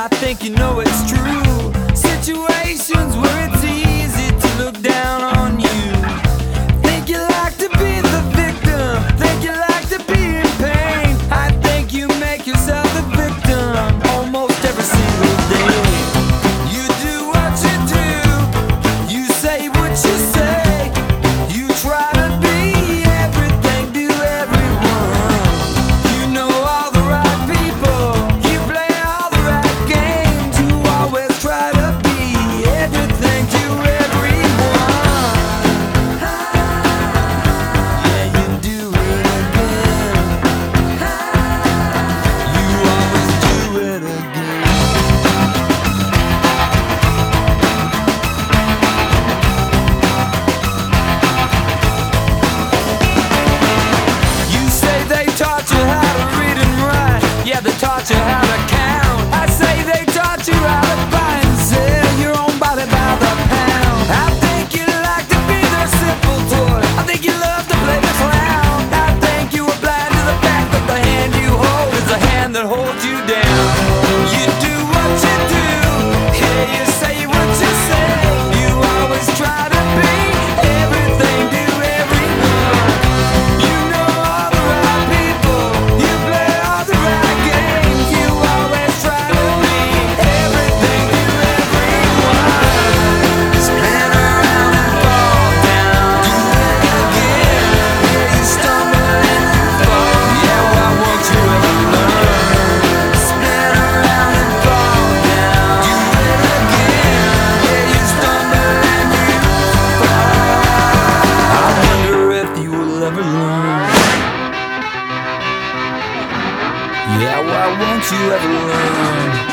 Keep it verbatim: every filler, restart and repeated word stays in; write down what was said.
I think you know it's true. Situations where it's easy to look down on you. Think you like to be the victim, think you like to be in pain. I think you make yourself the victim almost every single day. You do what you do, you say what you say. You try to be everything to everyone. You know all the right people, you play all the right games. You always try to be everything to everyone. Yeah, you do it again. You always do it again. You say they taught you how to read and write. Yeah, they taught you how to count. I say they taught you how to buy and sell your own body by the pound. I think you like to be their simple toy. I think you love to play the clown. I think you are blind to the fact that the hand you hold is the hand that holds you down. You do what you do, yeah, you say what you say. You always try to be everything to everyone. You know all the right people, you play all the right games. You always try to be everything to everyone. Spin around and fall down, do it again. Yeah, you stumble and you fall. Yeah, why won't you ever learn? Spin around and fall down, do it again. Yeah, you stumble and you fall. I wonder if you will ever learn. Yeah, why won't you ever learn?